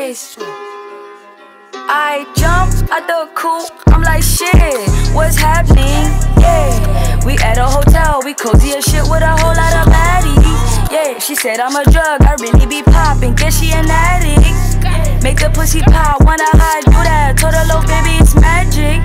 face. I jump out the coupe, I'm like shit, what's happening? Yeah, we at a hotel, we cozy as shit with a whole lot of baddies. Yeah, she said I'm a drug, I really be poppin', guess she an addict. Make the pussy pop, wanna hide, do that, told her little baby it's magic.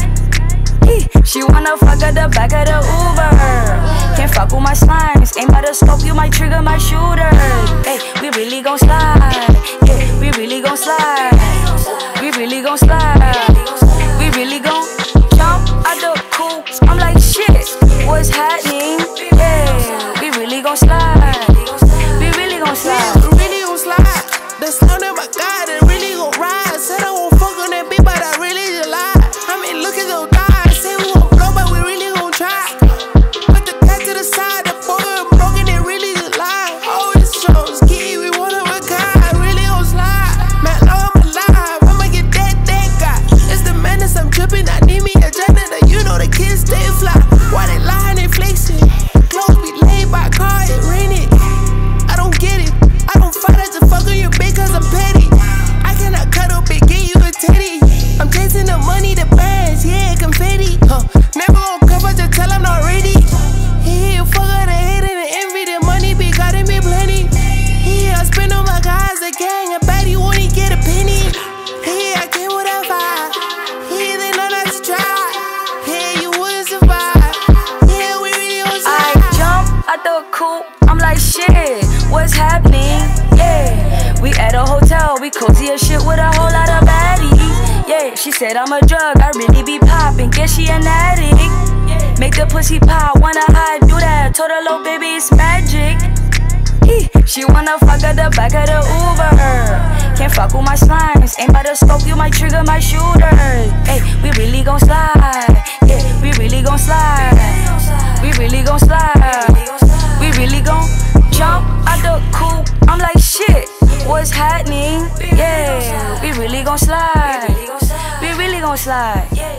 She wanna fuck at the back of the Uber. Can't fuck with my slimes, aim by the scope, you might trigger my shooter. Hey, we really gon' slide, yeah, we really gon' slide. We really gon' slide, we really gon' jump out the coupe. I'm like shit, what's happening? Yeah, we really gon' slide, we really gon' slide. Yeah, we really gon' slide. The sound of my God, it really gon' ride. Said I won't fuck on that beat, but I really just lied. I mean, look at those thighs. Say we won't blow, but we really gon' try. Put the cat to the side, the boy broken, it really just lied. Oh, it's shows, key, we one of a kind. Really gon' slide, man, I'm alive. I'ma get that guy. It's the madness, I'm tripping. I need me a janitor, you know the kids stay fly. Why they lying, they flexing? Clothes be laid by car, it raining. I don't get it. I don't fight as a fuck on your bitch cause I'm petty. I cannot cut up and get you a teddy. I'm chasing the money, the bands, yeah, confetti. Never gon' cover, just tell I'm not ready. Yeah, fuck all the hate and the envy, the money be cutting me plenty. Yeah, I spend on my guys, the gang, a baddie won't even get a penny. Yeah, I came with a vibe. Yeah, they know not to try. Yeah, you wouldn't survive. Yeah, we really on side. I jump out the coupe, I'm like shit, what's happening? Yeah, we at a hotel, we cozy as shit with a whole lot of baddies. Yeah, she said I'm a drug, I really be poppin', guess she an addict. Make the pussy pop, wanna hide, do that, told her little baby it's magic. She wanna fuck at the back of the Uber. Can't fuck with my slimes, aim by the scope, you might trigger my shooter. Hey, we really gon' slide, yeah, we really gon' slide. We really gon' slide, we really gon' jump out the coupe. I'm like shit, what's happening? Yeah, we really gon' slide, we really gon' slide.